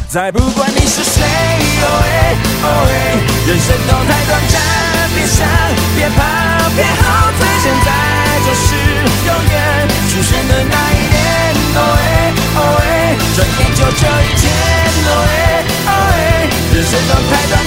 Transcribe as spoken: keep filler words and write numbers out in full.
再不管你是谁，哦哎哦哎，人生都太短暂，别想别怕别后退，现在就是永远出现的那一年，哦哎哦哎，转眼就这一天，哦哎哦哎，人生都太短